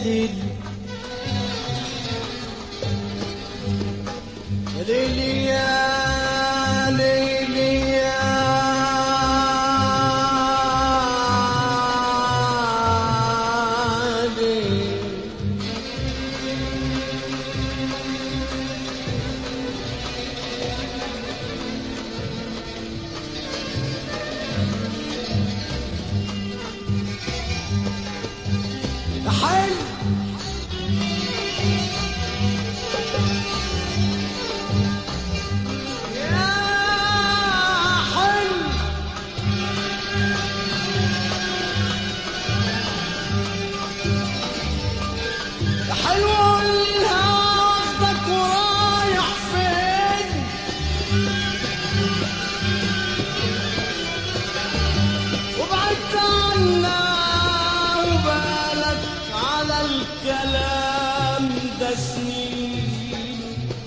ليل يا ليلي يا ليلي يا ليلي يا حلو حلوة الهوى واخدك ورايح فين وبعدت عنا وبالك على الكلام ده سنين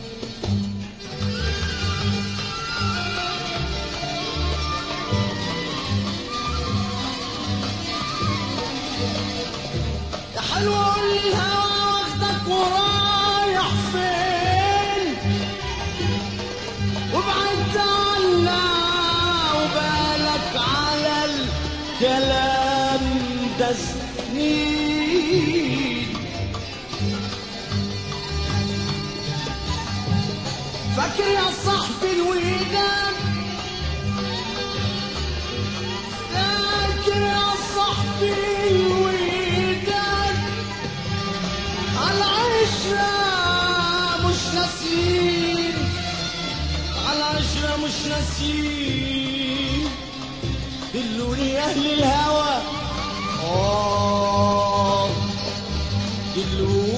يا حلوة الهوى ورايح فين وبعدت عنا وبالك على الكلام ده سنين فاكر يا صاحبي الوداد فاكر يا صاحبي الوداد العشرة مش ناسين العشرة مش ناسين دلوني أهل الهوى دلوني